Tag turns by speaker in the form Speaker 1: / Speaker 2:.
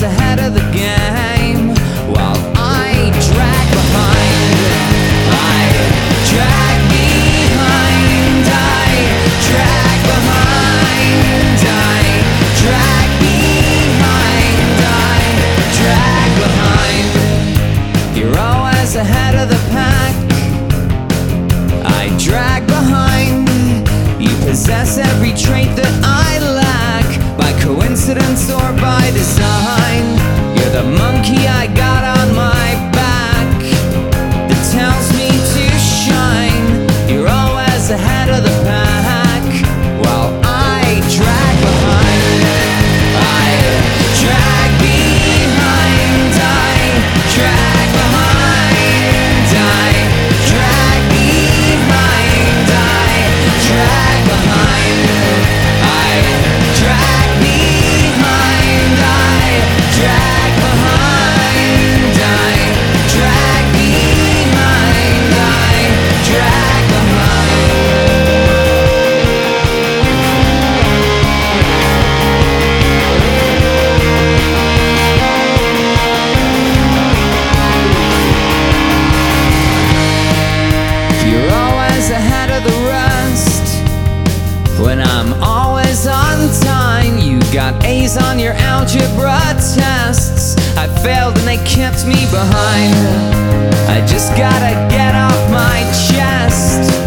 Speaker 1: always ahead of the game, while I drag behind. I drag behind. I drag behind. I drag behind. I drag behind. You're always ahead of the pack. I drag behind. You possess every trait that I lack, by coincidence or by design. You're the monkey I got on my back that tells me to shine. You're always ahead of the pack, while I drag behind. I drag behind. I drag behind. I drag behind. I drag behind. I drag behind. I drag behind. I drag behind. I drag behind. You're always ahead of the rest, when I'm always on time. You got A's on your algebra tests. I failed and they kept me behind. I just gotta get off my chest.